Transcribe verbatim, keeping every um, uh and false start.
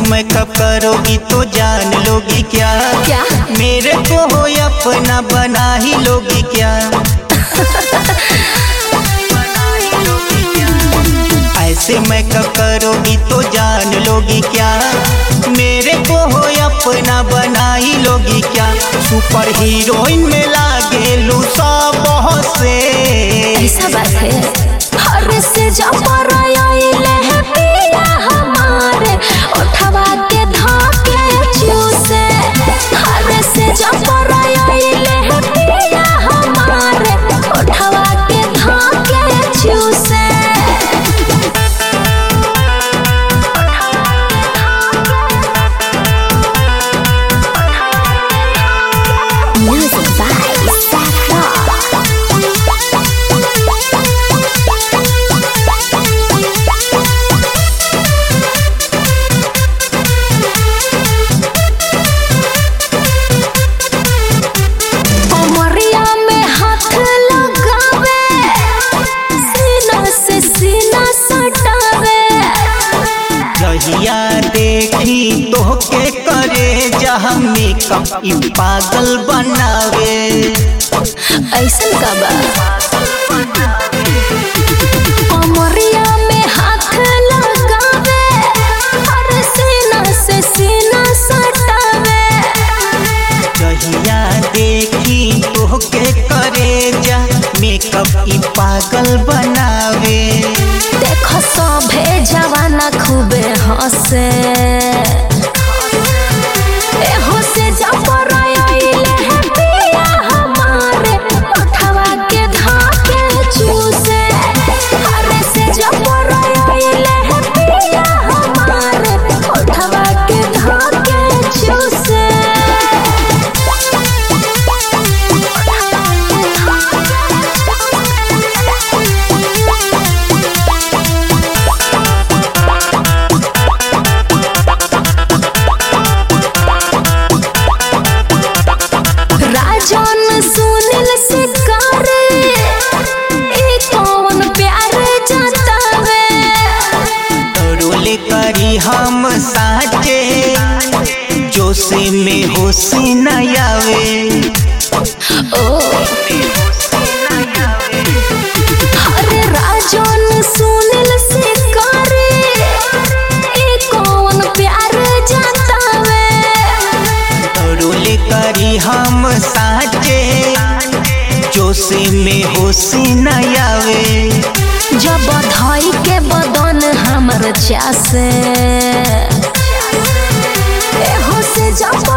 Makeup करोगी तो जान लोगी क्या? क्या? मेरे को हो अपना बना ही लोगी क्या? ऐसे मेकअप करोगी तो जान लोगी क्या? मेरे को हो अपना बना ही लोगी क्या? सुपर हीरोइन में लागे लूसा बहुत से। ऐसा बात है। हर से जबर आइले है पिया हमारे उठवा के धाके चूसे। हर से जबर आइले है पिया हमारे उठवा के धाके चूसे। Music by Saffron. कमरिया में हाथ लगावे, सीना से सीना सटावे। जहिया देखी तोहके करे जहाँ मेकअप इ पागल बनावे। ऐसन का बा? कमरिया में हाथ लगावे, हर सीना से सीना सटावे। जहिया देखी तोहके करे जा मेकअप इ पागल बनावे। देखो सभे जवाना खूबे हंसे। ए हंसे जबर आइले है पिया हमारे उठवा के धाके चूसे। हरे से जबर आइले है पिया हमारे उठवा के धाके चूसे। राजन सुनील शिकारी ई कौन प्यार जतावे। रोले करी हम साचे जोशी में होशी न आवे। ओ अरे राजन सुनील शिकारी ई कौन प्यार जतावे। रोले करी हम साचे जोशी में होशी न आवे। जब धई के बदन हमर चासे। ए हो से जब